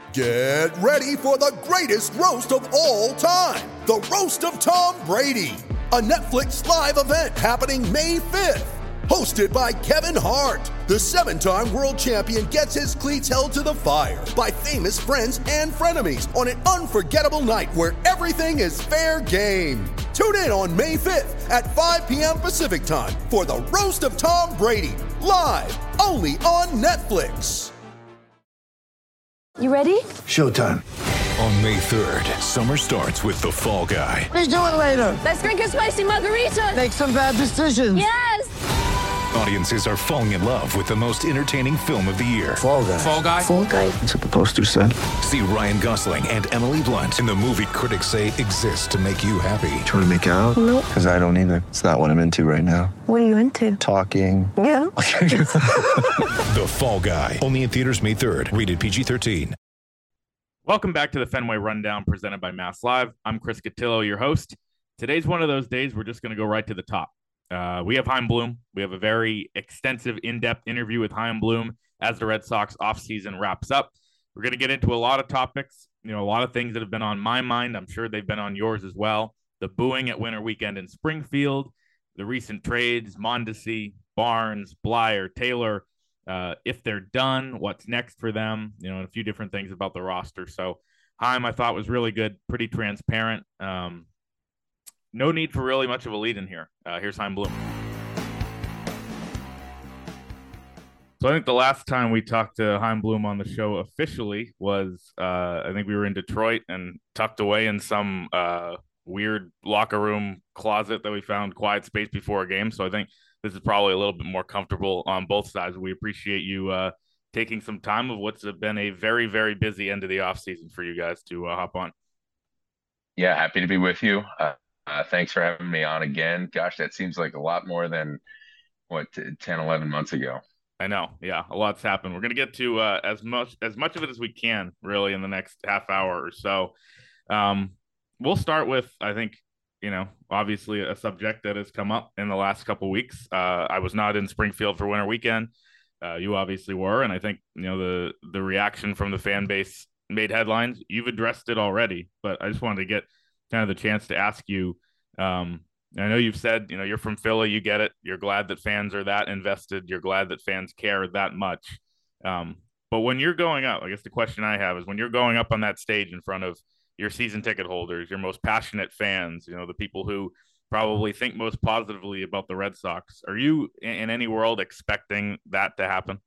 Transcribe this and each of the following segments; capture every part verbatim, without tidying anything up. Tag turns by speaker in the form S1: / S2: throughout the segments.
S1: Get ready for the greatest roast of all time, the Roast of Tom Brady, a Netflix live event happening May fifth. Hosted by Kevin Hart, the seven-time world champion gets his cleats held to the fire by famous friends and frenemies on an unforgettable night where everything is fair game. Tune in on May fifth at five p.m. Pacific time for the Roast of Tom Brady, live only on Netflix.
S2: You ready?
S3: Showtime.
S4: On May third, summer starts with The Fall Guy.
S3: Let's do it later.
S2: Let's drink a spicy margarita.
S3: Make some bad decisions.
S2: Yes!
S4: Audiences are falling in love with the most entertaining film of the year.
S3: Fall Guy.
S4: Fall Guy?
S2: Fall Guy.
S3: That's what the poster said.
S4: See Ryan Gosling and Emily Blunt in the movie critics say exists to make you happy.
S3: Trying to make it out?
S2: Nope.
S3: Because I don't either. It's not what I'm into right now.
S2: What are you into?
S3: Talking.
S2: Yeah.
S4: The Fall Guy. Only in theaters May third. Rated P G thirteen.
S5: Welcome back to the Fenway Rundown presented by Mass Live. I'm Chris Cotillo, your host. Today's one of those days we're just going to go right to the top. Uh, we have Chaim Bloom. We have a very extensive, in-depth interview with Chaim Bloom as the Red Sox offseason wraps up. We're going to get into a lot of topics, you know, a lot of things that have been on my mind. I'm sure they've been on yours as well. The booing at Winter Weekend in Springfield, the recent trades, Mondesi, Barnes, Blyer, Taylor. Uh, if they're done, what's next for them, you know, and a few different things about the roster. So Chaim, I thought was really good, pretty transparent. Um, no need for really much of a lead in here. Uh, here's Chaim Bloom. So I think the last time we talked to Chaim Bloom on the show officially was, uh, I think we were in Detroit and tucked away in some uh, weird locker room closet that we found quiet space before a game. So I think this is probably a little bit more comfortable on both sides. We appreciate you uh, taking some time of what's been a very, very busy end of the offseason for you guys to uh, hop on.
S6: Yeah, happy to be with you. Uh, uh, thanks for having me on again. Gosh, that seems like a lot more than, what, ten, eleven months ago.
S5: I know. Yeah, a lot's happened. We're going to get to uh, as much as much of it as we can, really, in the next half hour or so. Um, we'll start with, I think, you know, obviously a subject that has come up in the last couple of weeks. Uh, I was not in Springfield for Winter Weekend. Uh, you obviously were. And I think, you know, the, the reaction from the fan base made headlines. You've addressed it already, but I just wanted to get kind of the chance to ask you. Um, I know you've said, you know, you're from Philly, you get it. You're glad that fans are that invested. You're glad that fans care that much. Um, but when you're going up, I guess the question I have is when you're going up on that stage in front of your season ticket holders, your most passionate fans, you know, the people who probably think most positively about the Red Sox. Are you in any world expecting that to happen?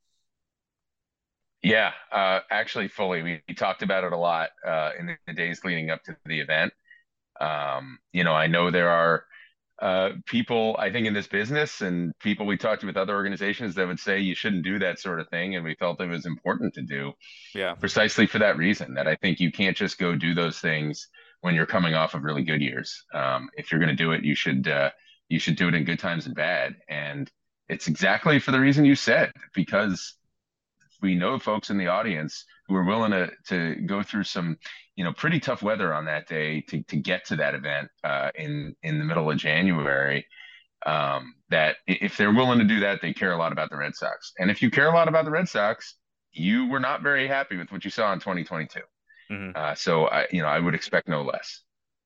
S6: Yeah, uh, actually, fully. We, we talked about it a lot uh, in the days leading up to the event. Um, you know, I know there are uh, people, I think, in this business and people we talked to with other organizations that would say you shouldn't do that sort of thing. And we felt it was important to do.
S5: Yeah,
S6: precisely for that reason, that I think you can't just go do those things when you're coming off of really good years. Um, if you're going to do it, you should uh, you should do it in good times and bad. And it's exactly for the reason you said, because we know folks in the audience who are willing to to go through some, you know, pretty tough weather on that day to to get to that event uh, in in the middle of January. Um, that if they're willing to do that, they care a lot about the Red Sox. And if you care a lot about the Red Sox, you were not very happy with what you saw in twenty twenty-two. Mm-hmm. Uh, so I, you know, I would expect no less.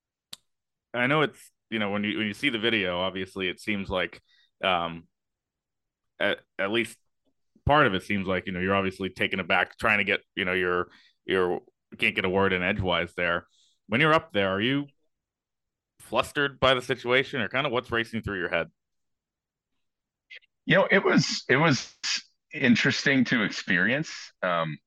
S5: I know it's, you know, when you, when you see the video, obviously it seems like, um, at, at least part of it seems like, you know, you're obviously taken aback trying to get, you know, your, your, can't get a word in edgewise there. When you're up there, are you flustered by the situation or kind of what's racing through your head?
S6: You know, it was, it was interesting to experience. Um,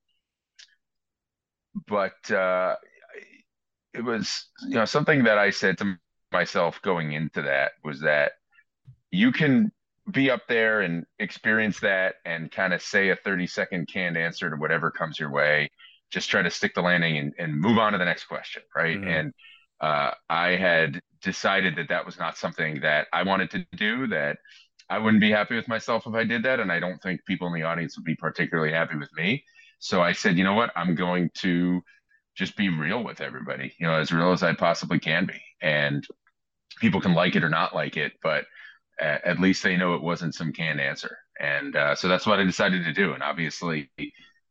S6: but uh, it was, you know, something that I said to myself going into that was that you can be up there and experience that and kind of say a thirty second canned answer to whatever comes your way. Just try to stick the landing and, and move on to the next question. Right. Mm-hmm. And uh, I had decided that that was not something that I wanted to do, that I wouldn't be happy with myself if I did that. And I don't think people in the audience would be particularly happy with me. So I said, you know what, I'm going to just be real with everybody, you know, as real as I possibly can be. And people can like it or not like it, but at, at least they know it wasn't some canned answer. And uh, so that's what I decided to do. And obviously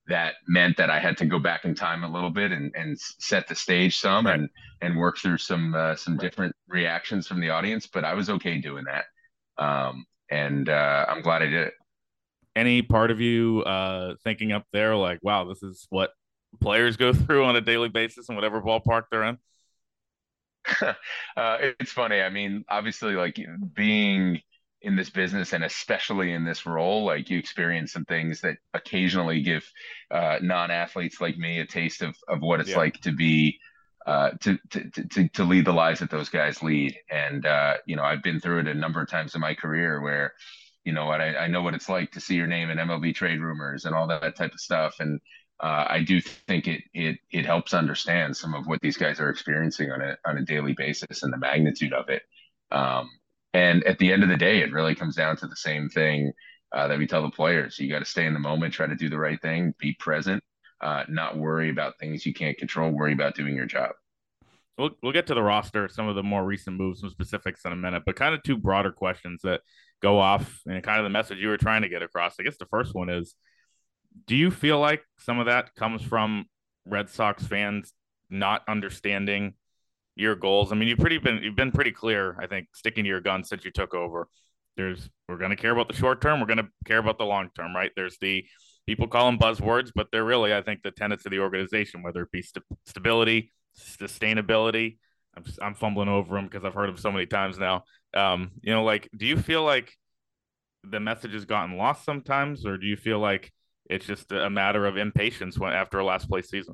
S6: that meant that I had to go back in time a little bit and, and set the stage some
S5: Right.
S6: and and work through some uh, some different reactions from the audience. But I was okay doing that, um, and uh, I'm glad I did it.
S5: Any part of you uh, thinking up there like, wow, this is what players go through on a daily basis in whatever ballpark they're in?
S6: uh, it's funny. I mean, obviously, like being in this business and especially in this role, like you experience some things that occasionally give uh, non-athletes like me a taste of of what it's
S5: Yeah.
S6: like to be uh, to, to to to lead the lives that those guys lead. And uh, you know, I've been through it a number of times in my career where, you know what, I, I know what it's like to see your name in M L B trade rumors and all that type of stuff. And uh, I do think it it it helps understand some of what these guys are experiencing on a on a daily basis and the magnitude of it. Um, and at the end of the day, it really comes down to the same thing uh, that we tell the players. You got to stay in the moment, try to do the right thing, be present, uh, not worry about things you can't control, worry about doing your job.
S5: We'll, we'll get to the roster, some of the more recent moves, some specifics in a minute, but kind of two broader questions that go off and kind of the message you were trying to get across. I guess the first one is, do you feel like some of that comes from Red Sox fans not understanding your goals? I mean, you've pretty been you've been pretty clear, I think, sticking to your guns since you took over. There's we're going to care about the short term, we're going to care about the long term, right? There's the people call them buzzwords, but they're really, I think, the tenets of the organization, whether it be st- stability, sustainability. I'm I'm fumbling over them because I've heard them so many times now. Um, you know, like, do you feel like the message has gotten lost sometimes, or do you feel like it's just a matter of impatience when after a last place season?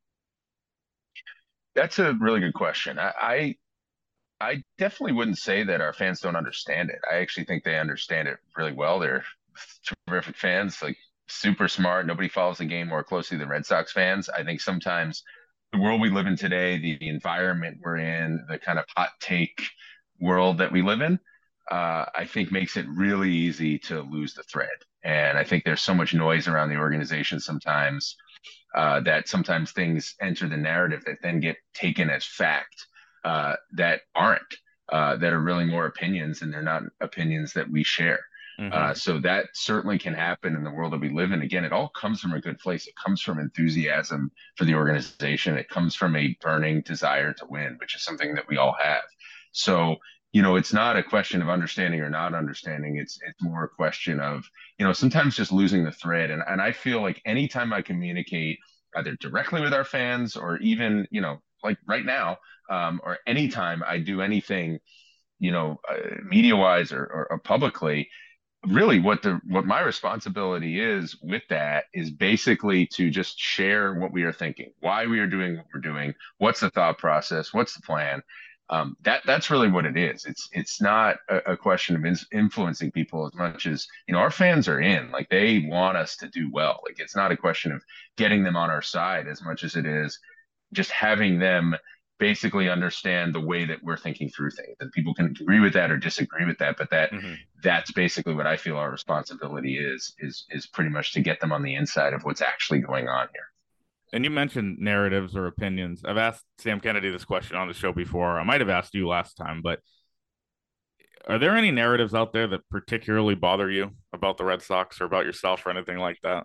S6: That's a really good question. I, I I definitely wouldn't say that our fans don't understand it. I actually think they understand it really well. They're terrific fans, like super smart. Nobody follows the game more closely than Red Sox fans. I think sometimes the world we live in today, the, the environment we're in, the kind of hot take world that we live in, uh, I think makes it really easy to lose the thread. And I think there's so much noise around the organization sometimes uh, that sometimes things enter the narrative that then get taken as fact uh, that aren't, uh, that are really more opinions, and they're not opinions that we share.
S5: Mm-hmm.
S6: Uh, so that certainly can happen in the world that we live in. Again, it all comes from a good place. It comes from enthusiasm for the organization. It comes from a burning desire to win, which is something that we all have. So, you know, it's not a question of understanding or not understanding. It's it's more a question of, you know, sometimes just losing the thread. And and I feel like anytime I communicate either directly with our fans or even, you know, like right now, um, or anytime I do anything, you know, uh, media wise or, or, or publicly, really what the what my responsibility is with that is basically to just share what we are thinking, why we are doing what we're doing, what's the thought process, what's the plan. Um, that that's really what it is. It's it's not a, a question of in, influencing people as much as, you know, our fans are in, like they want us to do well. Like it's not a question of getting them on our side as much as it is just having them basically understand the way that we're thinking through things. And people can agree with that or disagree with that, but that mm-hmm. that's basically what I feel our responsibility is, is, is pretty much to get them on the inside of what's actually going on here.
S5: And you mentioned narratives or opinions. I've asked Sam Kennedy this question on the show before. I might have asked you last time, but are there any narratives out there that particularly bother you about the Red Sox or about yourself or anything like that?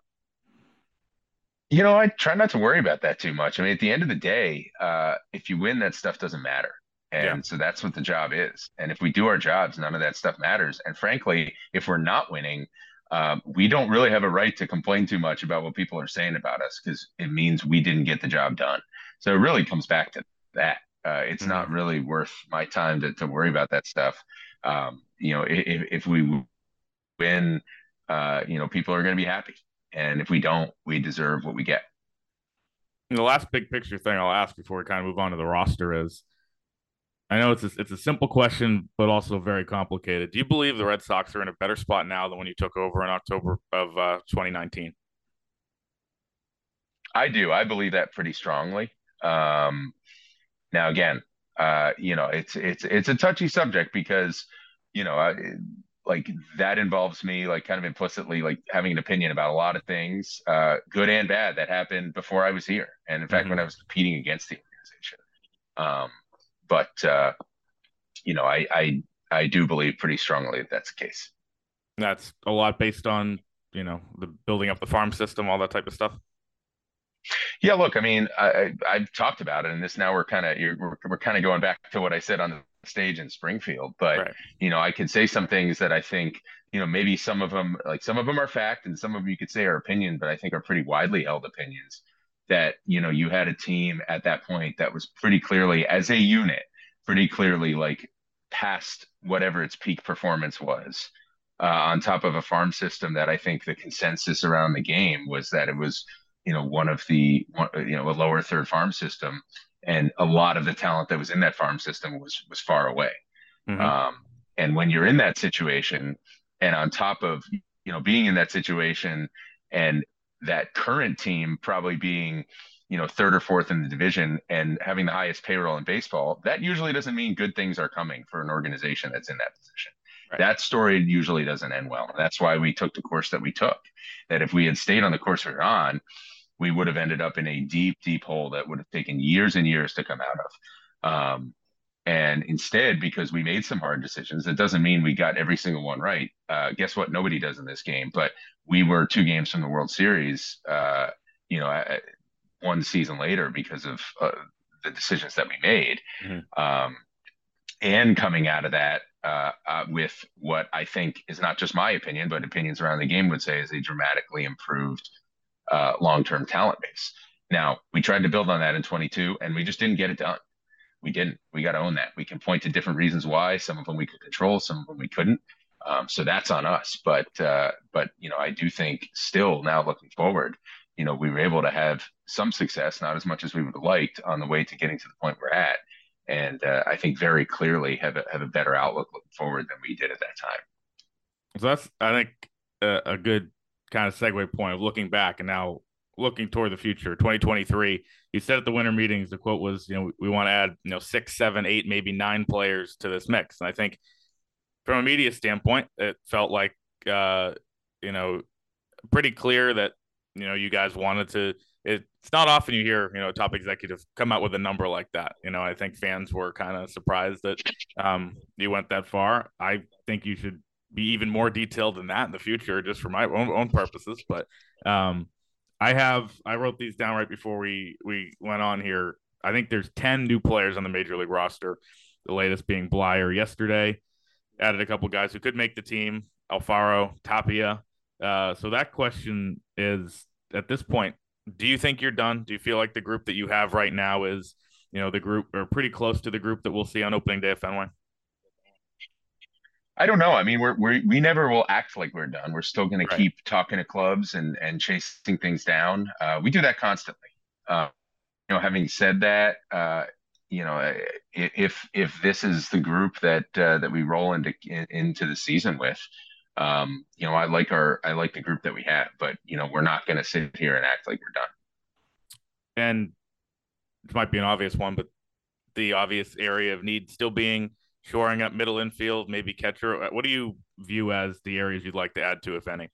S6: You know, I try not to worry about that too much. I mean, at the end of the day, uh, if you win, that stuff doesn't matter. And yeah. so that's what the job is. And if we do our jobs, none of that stuff matters. And frankly, if we're not winning, um, we don't really have a right to complain too much about what people are saying about us, because it means we didn't get the job done. So it really comes back to that. Uh, it's mm-hmm. not really worth my time to, to worry about that stuff. Um, you know, if, if we win, uh, you know, people are going to be happy. And if we don't, we deserve what we get.
S5: And the last big picture thing I'll ask before we kind of move on to the roster is, I know it's a, it's a simple question, but also very complicated. Do you believe the Red Sox are in a better spot now than when you took over in October of uh, twenty nineteen?
S6: I do. I believe that pretty strongly. Um, now, again, uh, you know, it's it's it's a touchy subject because, you know, I, like that involves me like kind of implicitly like having an opinion about a lot of things, uh, good and bad, that happened before I was here. And in fact, mm-hmm. when I was competing against the organization. Um, but, uh, you know, I, I, I do believe pretty strongly that that's the case.
S5: That's a lot based on, you know, the building up the farm system, all that type of stuff.
S6: Yeah, look, I mean, I, I I've talked about it, and this now we're kind of we're we're kind of going back to what I said on the stage in Springfield. But
S5: Right.
S6: you know, I can say some things that I think, you know, maybe some of them, like some of them are fact, and some of them you could say are opinion, but I think are pretty widely held opinions. That you know, you had a team at that point that was pretty clearly, as a unit, pretty clearly like past whatever its peak performance was. Uh, on top of a farm system that I think the consensus around the game was that it was, you know, one of the, one, you know, a lower third farm system, and a lot of the talent that was in that farm system was was far away.
S5: Mm-hmm.
S6: Um, and when you're in that situation, and on top of, you know, being in that situation, and that current team probably being, you know, third or fourth in the division and having the highest payroll in baseball, that usually doesn't mean good things are coming for an organization that's in that position.
S5: Right.
S6: That story usually doesn't end well. That's why we took the course that we took. That if we had stayed on the course we were on, we would have ended up in a deep, deep hole that would have taken years and years to come out of. Um, and instead, because we made some hard decisions, it doesn't mean we got every single one right. Uh, guess what? Nobody does in this game. But we were two games from the World Series, uh, you know, one season later because of uh, the decisions that we made.
S5: Mm-hmm.
S6: Um, and coming out of that uh, uh, with what I think is not just my opinion, but opinions around the game would say is a dramatically improved uh, long-term talent base. Now, we tried to build on that in twenty-two, and we just didn't get it done. We didn't. We got to own that. We can point to different reasons why. Some of them we could control, some of them we couldn't. Um, so that's on us. But uh, but you know, I do think still now looking forward, you know, we were able to have some success, not as much as we would have liked, on the way to getting to the point we're at. And uh, I think very clearly have a, have a better outlook looking forward than we did at that time.
S5: So that's, I think, a, a good kind of segue point of looking back and now looking toward the future. twenty twenty-three, you said at the winter meetings, the quote was, you know, we, we want to add, you know, six, seven, eight, maybe nine players to this mix. And I think from a media standpoint, it felt like, uh, you know, pretty clear that, you know, you guys wanted to, it, it's not often you hear, you know, a top executive come out with a number like that. You know, I think fans were kind of surprised that um, you went that far. I think you should be even more detailed than that in the future, just for my own, own purposes. But um, I have, I wrote these down right before we, we went on here. I think there's ten new players on the major league roster, the latest being Blyer yesterday. Added a couple guys who could make the team, Alfaro, Tapia. Uh, so that question is, at this point, do you think you're done? Do you feel like the group that you have right now is, you know, the group, or pretty close to the group that we'll see on opening day at Fenway?
S6: I don't know. I mean, we're, we're we never will act like we're done. We're still going
S5: Right.
S6: to keep talking to clubs and and chasing things down. Uh, we do that constantly. Uh, you know, having said that, uh, you know, if if this is the group that uh, that we roll into in, into the season with, um, you know, I like our I like the group that we have, but you know, we're not going to sit here and act like we're done.
S5: And it might be an obvious one, but the obvious area of need still being shoring up middle infield, maybe catcher. What do you view as the areas you'd like to add to, if any?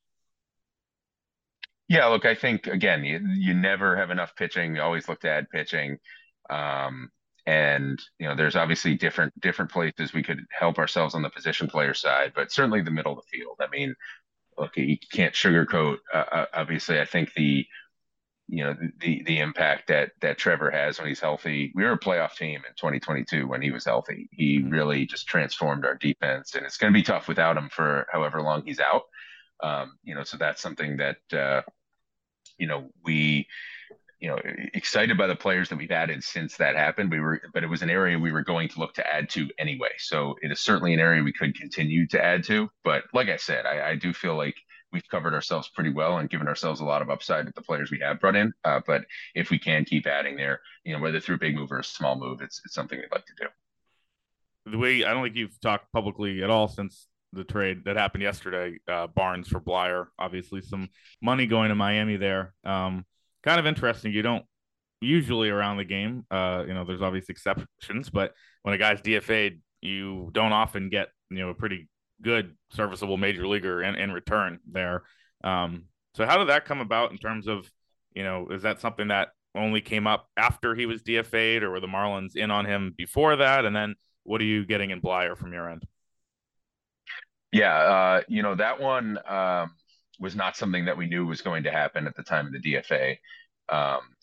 S6: Yeah, look, I think again, you, you never have enough pitching. You always look to add pitching. Um, and you know, there's obviously different different places we could help ourselves on the position player side, but certainly the middle of the field. I mean, look, you can't sugarcoat. Uh, obviously, I think the you know the the impact that that Trevor has when he's healthy. We were a playoff team in twenty twenty-two when he was healthy. He
S5: Mm-hmm.
S6: really just transformed our defense, and it's going to be tough without him for however long he's out. Um, you know, so that's something that uh, you know we you know excited by the players that we've added since that happened. We were, but it was an area we were going to look to add to anyway. So it is certainly an area we could continue to add to. But like I said, I, I do feel like we've covered ourselves pretty well and given ourselves a lot of upside with the players we have brought in. Uh, but if we can keep adding there, you know, whether through a big move or a small move, it's, it's something we'd like to do.
S5: The way, I don't think you've talked publicly at all since the trade that happened yesterday, uh, Barnes for Blyer, obviously some money going to Miami there. Um, kind of interesting. You don't usually around the game, uh, you know, there's obvious exceptions, but when a guy's D F A'd, you don't often get, you know, a pretty good serviceable major leaguer in, in return there. Um, so how did that come about in terms of, you know, is that something that only came up after he was D F A'd, or were the Marlins in on him before that? And then what are you getting in Blyer from your end?
S6: Yeah. Uh, you know, that one um, was not something that we knew was going to happen at the time of the D F A. Um,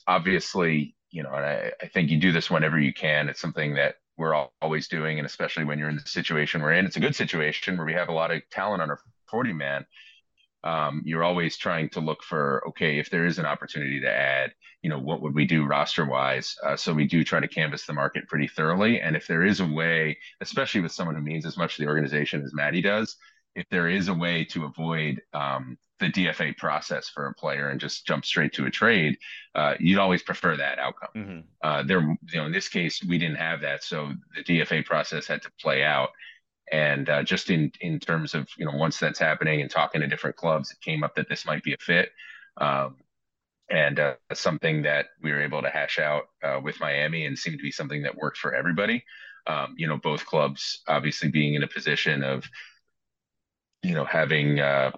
S6: obviously, you know, and I, I think you do this whenever you can. It's something that we're all, always doing, and especially when you're in the situation we're in, it's a good situation where we have a lot of talent on our forty man. Um, you're always trying to look for, okay, if there is an opportunity to add, you know, what would we do roster wise? Uh, so we do try to canvass the market pretty thoroughly. And if there is a way, especially with someone who means as much to the organization as Maddie does, if there is a way to avoid um, the D F A process for a player and just jump straight to a trade, uh, you'd always prefer that outcome.
S5: Mm-hmm.
S6: Uh, there, you know, in this case, we didn't have that, so the D F A process had to play out. And uh, just in in terms of, you know, once that's happening and talking to different clubs, it came up that this might be a fit, um, and uh, something that we were able to hash out uh, with Miami, and seemed to be something that worked for everybody. Um, you know, both clubs obviously being in a position of, you know, having uh,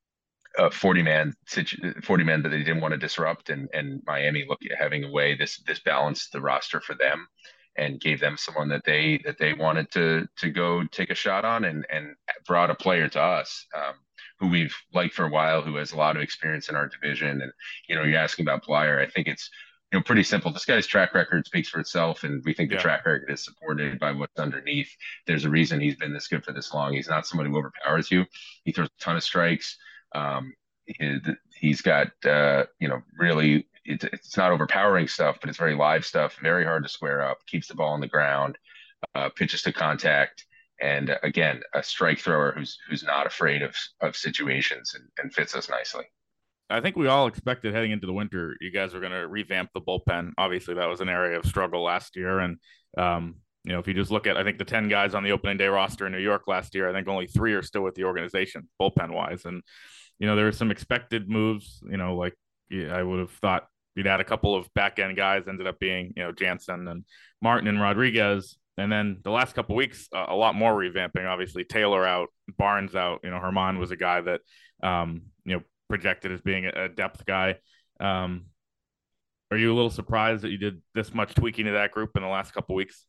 S6: a forty man forty man that they didn't want to disrupt, and and Miami looking at having a way this this balanced the roster for them and gave them someone that they that they wanted to to go take a shot on, and and brought a player to us um, who we've liked for a while, who has a lot of experience in our division. And you know, you're asking about Blyer. I think it's, you know, pretty simple. This guy's track record speaks for itself, and we think the
S5: Yeah.
S6: track record is supported by what's underneath. There's a reason he's been this good for this long. He's not somebody who overpowers you. He throws a ton of strikes. Um, he, he's got uh, you know, really, it, it's not overpowering stuff, but it's very live stuff, very hard to square up, keeps the ball on the ground, uh, pitches to contact. And uh, again, a strike thrower who's who's not afraid of of situations, and, and fits us nicely.
S5: I think we all expected heading into the winter, you guys were going to revamp the bullpen. Obviously, that was an area of struggle last year. And, um, you know, if you just look at, I think the ten guys on the opening day roster in New York last year, I think only three are still with the organization, bullpen wise. And, you know, there were some expected moves, you know, like yeah, I would have thought you'd add a couple of back end guys, ended up being, you know, Jansen and Martin and Rodriguez. And then the last couple of weeks, uh, a lot more revamping. Obviously, Taylor out, Barnes out. You know, Herman was a guy that, um, you know, projected as being a depth guy. Um, are you a little surprised that you did this much tweaking to that group in the last couple of weeks?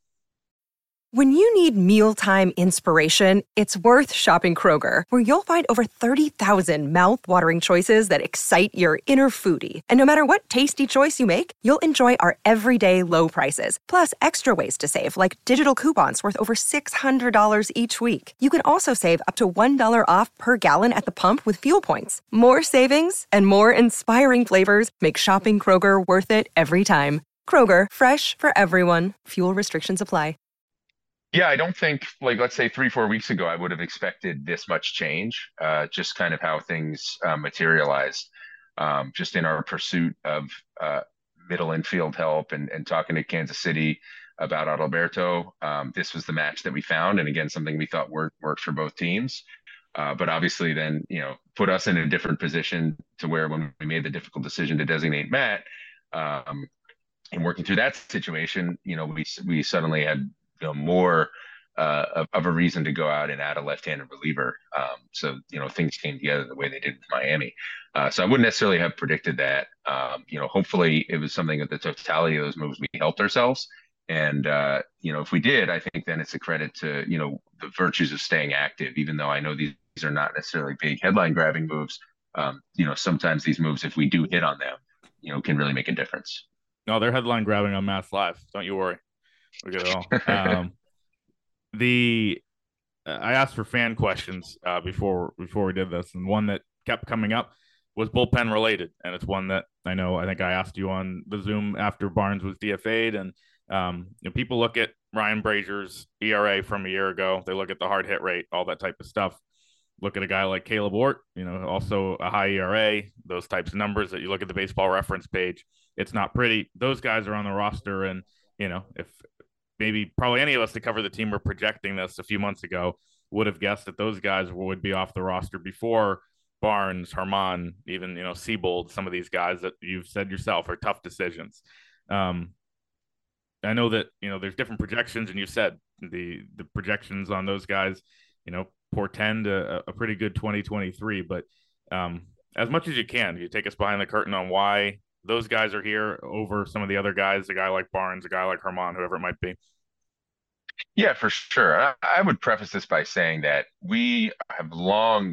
S7: When you need mealtime inspiration, it's worth shopping Kroger, where you'll find over thirty thousand mouthwatering choices that excite your inner foodie. And no matter what tasty choice you make, you'll enjoy our everyday low prices, plus extra ways to save, like digital coupons worth over six hundred dollars each week. You can also save up to one dollar off per gallon at the pump with fuel points. More savings and more inspiring flavors make shopping Kroger worth it every time. Kroger, fresh for everyone. Fuel restrictions apply.
S6: Yeah, I don't think, like, let's say three, four weeks ago, I would have expected this much change, uh, just kind of how things uh, materialized, um, just in our pursuit of uh, middle infield help, and, and talking to Kansas City about Adalberto. Um, this was the match that we found. And again, something we thought worked, worked for both teams. Uh, but obviously then, you know, put us in a different position to where when we made the difficult decision to designate Matt, um, and working through that situation, you know, we, we suddenly had, you know, more uh, of, of a reason to go out and add a left-handed reliever. Um, so, you know, things came together the way they did with Miami. Uh, so I wouldn't necessarily have predicted that. Um, you know, hopefully it was something that the totality of those moves, we helped ourselves. And, uh, you know, if we did, I think then it's a credit to, you know, the virtues of staying active, even though I know these, these are not necessarily big headline grabbing moves. Um, you know, sometimes these moves, if we do hit on them, you know, can really make a difference.
S5: No, they're headline grabbing on Mass Live. Don't you worry. We get it all. Um, the uh, I asked for fan questions uh, before before we did this, and one that kept coming up was bullpen related, and it's one that I know I think I asked you on the Zoom after Barnes was D F A'd, and um, you know, people look at Ryan Brazier's E R A from a year ago, they look at the hard hit rate, all that type of stuff. Look at a guy like Caleb Ort, you know, also a high E R A, those types of numbers that you look at the Baseball Reference page. It's not pretty. Those guys are on the roster, and you know, if maybe probably any of us that cover the team were projecting this a few months ago would have guessed that those guys would be off the roster before Barnes, Herman, even, you know, Siebold, some of these guys that you've said yourself are tough decisions. Um, I know that, you know, there's different projections, and you said the the projections on those guys, you know, portend a, a pretty good twenty twenty-three, but um, as much as you can, you take us behind the curtain on why those guys are here over some of the other guys, a guy like Barnes, a guy like Herman, whoever it might be.
S6: Yeah, for sure. I, I would preface this by saying that we have long,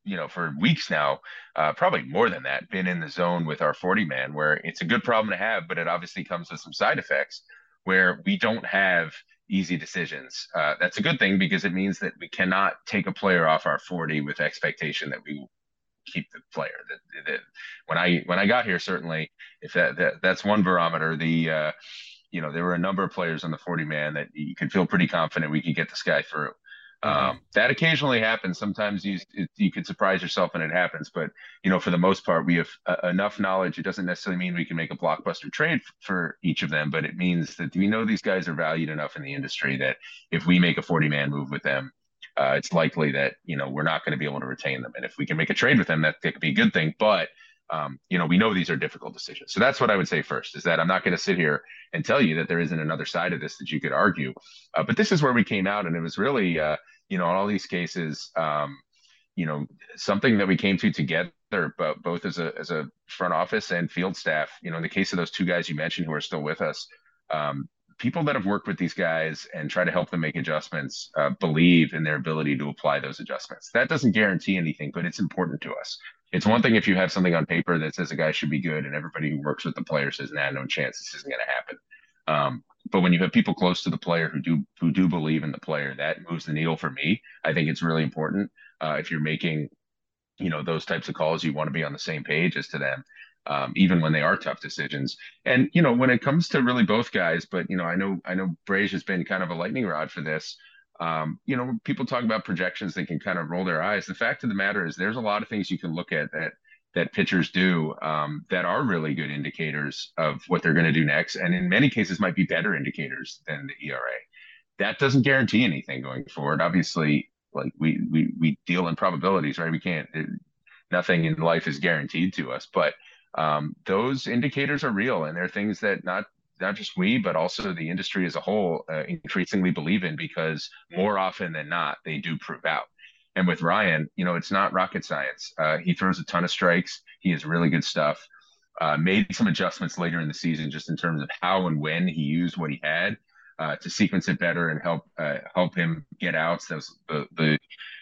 S6: you know, for weeks now, uh, probably more than that, been in the zone with our forty man, where it's a good problem to have, but it obviously comes with some side effects where we don't have easy decisions. Uh, that's a good thing because it means that we cannot take a player off our forty with expectation that we will keep the player. That, that when I when I got here, certainly, if that, that that's one barometer. The uh, you know, there were a number of players on the forty man that you could feel pretty confident we could get this guy through.
S5: Mm-hmm.
S6: Um, that occasionally happens. Sometimes you it, you can surprise yourself when it happens, but you know, for the most part, we have uh, enough knowledge. It doesn't necessarily mean we can make a blockbuster trade f- for each of them, but it means that we know these guys are valued enough in the industry that if we make a forty man move with them, uh, it's likely that you know we're not going to be able to retain them. And if we can make a trade with them, that, that could be a good thing. But um, you know, we know these are difficult decisions. So that's what I would say first, is that I'm not going to sit here and tell you that there isn't another side of this that you could argue. Uh, but this is where we came out, and it was really, uh, you know, in all these cases, um, you know, something that we came to together, but both as a as a front office and field staff. You know, in the case of those two guys you mentioned who are still with us, um, people that have worked with these guys and try to help them make adjustments uh, believe in their ability to apply those adjustments. That doesn't guarantee anything, but it's important to us. It's one thing if you have something on paper that says a guy should be good and everybody who works with the player says, nah, no chance, this isn't going to happen. Um, but when you have people close to the player who do who do believe in the player, that moves the needle for me. I think it's really important. Uh, if you're making, you know, those types of calls, you want to be on the same page as to them, um, even when they are tough decisions. And you know, when it comes to really both guys, but you know, I know I know Brage has been kind of a lightning rod for this. Um, you know, people talk about projections, they can kind of roll their eyes. The fact of the matter is, there's a lot of things you can look at that that pitchers do um, that are really good indicators of what they're going to do next, and in many cases might be better indicators than the E R A. That doesn't guarantee anything going forward. Obviously, like we we we deal in probabilities, right? We can't. It, nothing in life is guaranteed to us, but um, those indicators are real, and they're things that not not just we, but also the industry as a whole uh, increasingly believe in, because more often than not, they do prove out. And with Ryan, you know, it's not rocket science. Uh, he throws a ton of strikes. He has really good stuff. Uh, made some adjustments later in the season, just in terms of how and when he used what he had uh, to sequence it better and help uh, help him get outs. That was the the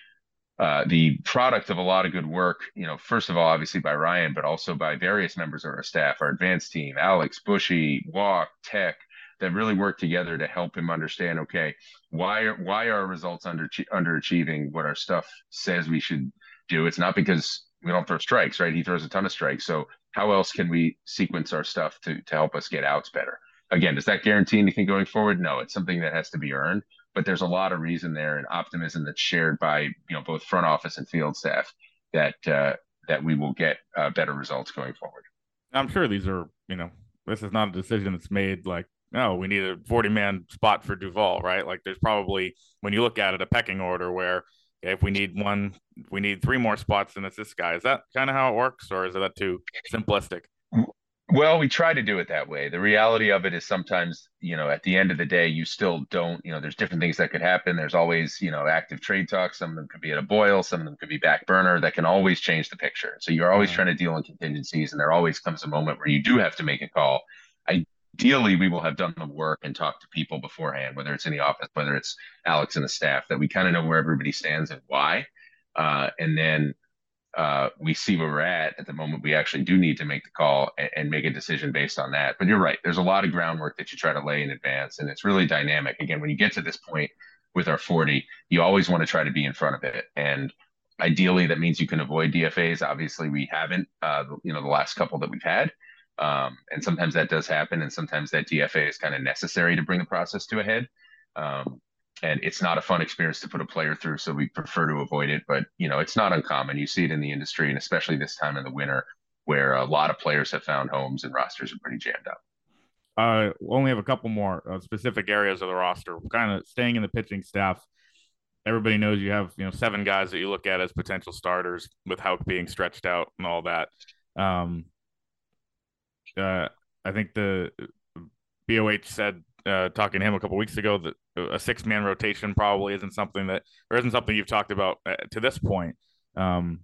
S6: uh, the product of a lot of good work. You know, first of all, obviously by Ryan, but also by various members of our staff, our advanced team, Alex, Bushy, Walk, Tech, that really work together to help him understand, okay, why are why are our results under underachieving what our stuff says we should do? It's not because we don't throw strikes, right? He throws a ton of strikes. So how else can we sequence our stuff to to help us get outs better? Again, does that guarantee anything going forward? No, it's something that has to be earned. But there's a lot of reason there and optimism that's shared by, you know, both front office and field staff that uh, that we will get uh, better results going forward.
S5: I'm sure these are, you know, this is not a decision that's made like, no, we need a forty man spot for Duvall, right? Like there's probably, when you look at it, a pecking order where okay, if we need one, if we need three more spots, then it's this guy. Is that kind of how it works, or is that too simplistic?
S6: Well, we try to do it that way. The reality of it is sometimes, you know, at the end of the day, you still don't, you know, there's different things that could happen. There's always, you know, active trade talks. Some of them could be at a boil. Some of them could be back burner. That can always change the picture. So you're always mm-hmm. trying to deal in contingencies, and there always comes a moment where you do have to make a call. Ideally, we will have done the work and talked to people beforehand, whether it's in the office, whether it's Alex and the staff, that we kind of know where everybody stands and why. Uh, and then uh, we see where we're at at the moment. We actually do need to make the call and, and make a decision based on that. But you're right. There's a lot of groundwork that you try to lay in advance, and it's really dynamic. Again, when you get to this point with our forty, you always want to try to be in front of it. And ideally, that means you can avoid D F As. Obviously, we haven't, uh, you know, the last couple that we've had. Um, and sometimes that does happen, and sometimes that D F A is kind of necessary to bring the process to a head. Um, and it's not a fun experience to put a player through, so we prefer to avoid it. But, you know, it's not uncommon. You see it in the industry, and especially this time in the winter, where a lot of players have found homes and rosters are pretty jammed up.
S5: Uh, we only have a couple more uh, specific areas of the roster. Kind of staying in the pitching staff. Everybody knows you have, you know, seven guys that you look at as potential starters, with Houck being stretched out and all that. Um, Uh, I think the B O H said, uh, talking to him a couple weeks ago, that a six man rotation probably isn't something that, or isn't something you've talked about uh, to this point. Um,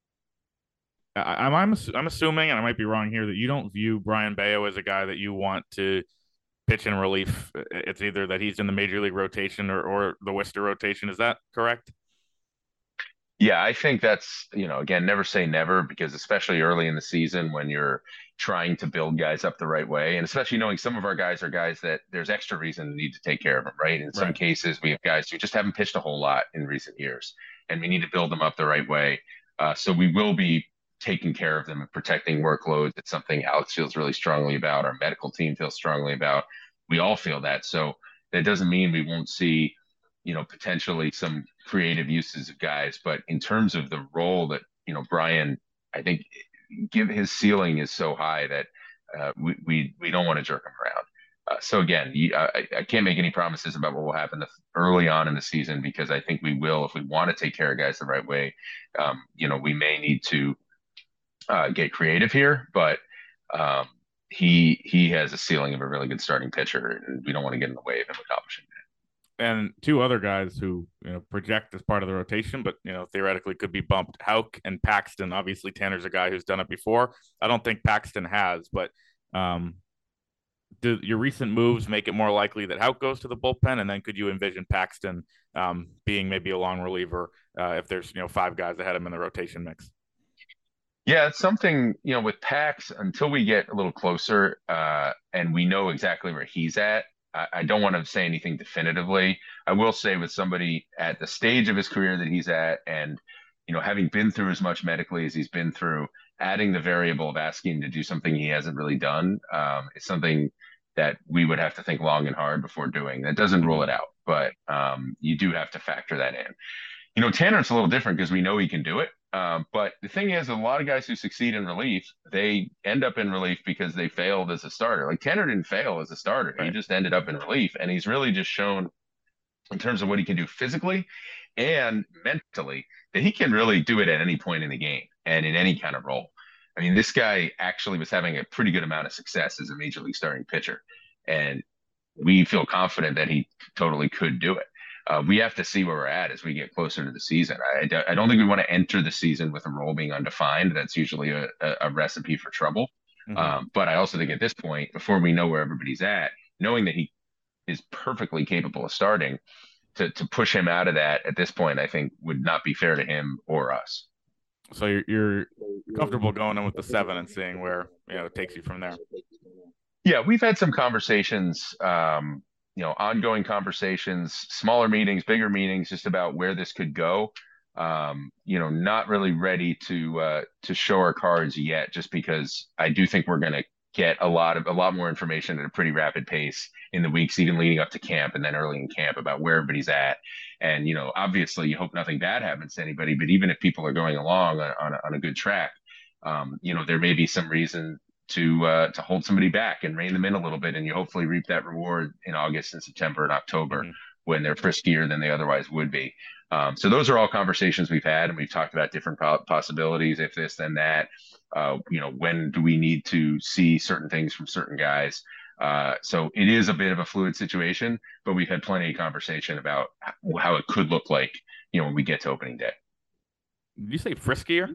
S5: I, I'm, I'm, I'm assuming, and I might be wrong here, that you don't view Brayan Bello as a guy that you want to pitch in relief. It's either that he's in the major league rotation or, or the Worcester rotation. Is that correct?
S6: Yeah, I think that's, you know, again, never say never because especially early in the season when you're trying to build guys up the right way, and especially knowing some of our guys are guys that there's extra reason to need to take care of them, right? In some
S5: Right.
S6: cases, we have guys who just haven't pitched a whole lot in recent years, and we need to build them up the right way. Uh, so we will be taking care of them and protecting workloads. It's something Alex feels really strongly about. Our medical team feels strongly about. We all feel that. So that doesn't mean we won't see, you know, potentially some creative uses of guys. But in terms of the role that, you know, Brian, I think give his ceiling is so high that uh, we, we, we don't want to jerk him around. Uh, so again, you, I, I can't make any promises about what will happen the, early on in the season because I think we will, if we want to take care of guys the right way, um, you know, we may need to uh, get creative here, but um, he he has a ceiling of a really good starting pitcher, and we don't want to get in the way of him accomplishing that.
S5: And two other guys who you know project as part of the rotation, but you know theoretically could be bumped: Houck and Paxton. Obviously, Tanner's a guy who's done it before. I don't think Paxton has, but um, do your recent moves make it more likely that Houck goes to the bullpen? And then could you envision Paxton um, being maybe a long reliever uh, if there's you know five guys ahead of him in the rotation mix?
S6: Yeah, it's something, you know, with Pax, until we get a little closer uh, and we know exactly where he's at, I, I don't want to say anything definitively. I will say with somebody at the stage of his career that he's at and, you know, having been through as much medically as he's been through, adding the variable of asking him to do something he hasn't really done um, is something that we would have to think long and hard before doing. That doesn't rule it out, but um, you do have to factor that in. You know, Tanner's a little different because we know he can do it. Um, but the thing is, a lot of guys who succeed in relief, they end up in relief because they failed as a starter. Like Tanner didn't fail as a starter. Right. He just ended up in relief. And he's really just shown in terms of what he can do physically and mentally that he can really do it at any point in the game and in any kind of role. I mean, this guy actually was having a pretty good amount of success as a major league starting pitcher. And we feel confident that he totally could do it. Uh, we have to see where we're at as we get closer to the season. I, I don't think we want to enter the season with a role being undefined. That's usually a, a recipe for trouble. Mm-hmm. Um, but I also think at this point, before we know where everybody's at, knowing that he is perfectly capable of starting, to, to push him out of that at this point, I think would not be fair to him or us.
S5: So you're, you're comfortable going in with the seven and seeing where, you know, it takes you from there.
S6: Yeah, we've had some conversations, um, you know, ongoing conversations, smaller meetings, bigger meetings, just about where this could go. Um, you know, not really ready to uh, to show our cards yet, just because I do think we're going to get a lot of a lot more information at a pretty rapid pace in the weeks, even leading up to camp and then early in camp about where everybody's at. And you know, obviously, you hope nothing bad happens to anybody, but even if people are going along on on a, on a good track, um, you know, there may be some reason to uh, to hold somebody back and rein them in a little bit, and you hopefully reap that reward in August and September and October mm-hmm. when they're friskier than they otherwise would be. Um, so those are all conversations we've had, and we've talked about different possibilities, if this, then that. Uh, you know, when do we need to see certain things from certain guys? Uh, so it is a bit of a fluid situation, but we've had plenty of conversation about how it could look like, you know, when we get to opening day.
S5: Did you say friskier?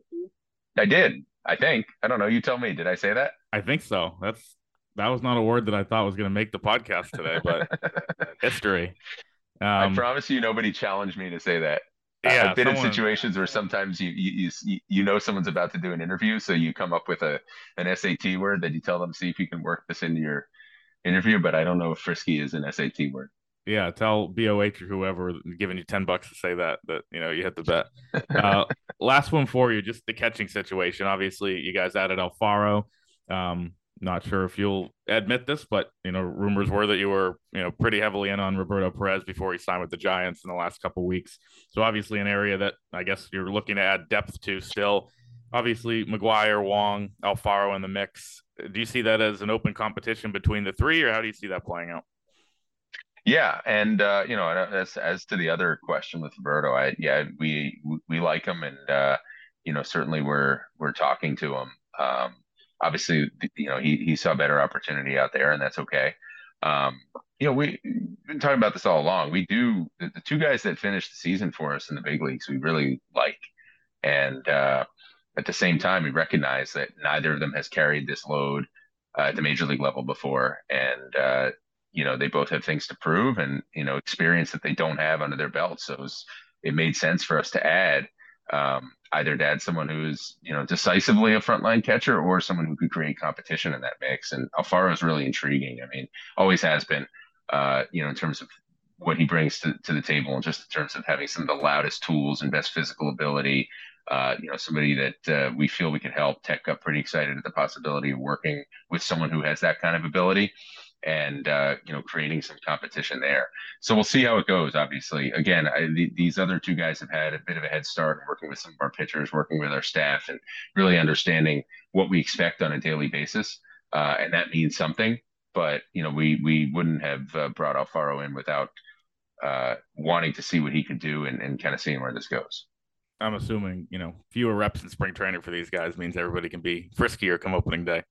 S6: I did. I think. I don't know. You tell me. Did I say that?
S5: I think so. That's that was not a word that I thought was going to make the podcast today, but history. Um,
S6: I promise you, nobody challenged me to say that.
S5: Yeah,
S6: I've been
S5: someone...
S6: in situations where sometimes you, you you you know someone's about to do an interview, so you come up with a an S A T word that you tell them, see if you can work this into your interview. But I don't know if frisky is an S A T word.
S5: Yeah, tell B O H or whoever giving you ten bucks to say that, that, you know, you hit the bet. Uh, last one for you, just the catching situation. Obviously, you guys added Alfaro. Um, not sure if you'll admit this, but, you know, rumors were that you were, you know, pretty heavily in on Roberto Perez before he signed with the Giants in the last couple of weeks. So obviously an area that I guess you're looking to add depth to still. Obviously, McGuire, Wong, Alfaro in the mix. Do you see that as an open competition between the three, or how do you see that playing out?
S6: Yeah, and uh, you know, as as to the other question with Roberto, I yeah, we we like him, and uh, you know, certainly we're we're talking to him. Um, obviously, you know, he he saw better opportunity out there, and that's okay. Um, you know, we, we've been talking about this all along. We do the, the two guys that finished the season for us in the big leagues, we really like, and uh, at the same time, we recognize that neither of them has carried this load uh, at the major league level before, and uh, you know, they both have things to prove and, you know, experience that they don't have under their belts. So it was it made sense for us to add um, either to add someone who's, you know, decisively a frontline catcher or someone who could create competition in that mix. And Alfaro is really intriguing. I mean, always has been, uh, you know, in terms of what he brings to, to the table and just in terms of having some of the loudest tools and best physical ability. Uh, you know, somebody that uh, we feel we can help. Tech got pretty excited at the possibility of working with someone who has that kind of ability and, uh, you know, creating some competition there. So we'll see how it goes, obviously. Again, I, the, these other two guys have had a bit of a head start in working with some of our pitchers, working with our staff, and really understanding what we expect on a daily basis. Uh, and that means something. But, you know, we we wouldn't have uh, brought Alfaro in without uh, wanting to see what he could do and, and kind of seeing where this goes.
S5: I'm assuming, you know, fewer reps in spring training for these guys means everybody can be friskier come opening day.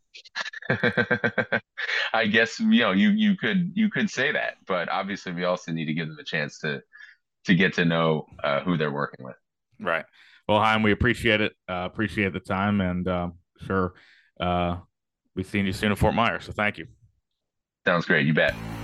S6: I guess, you know, you you could you could say that, but obviously we also need to give them a chance to to get to know uh, who they're working with.
S5: Right. Well, Chaim, we appreciate it. Uh, appreciate the time, and uh, sure, uh, we've seen you soon in Fort Myers. So thank you.
S6: Sounds great. You bet.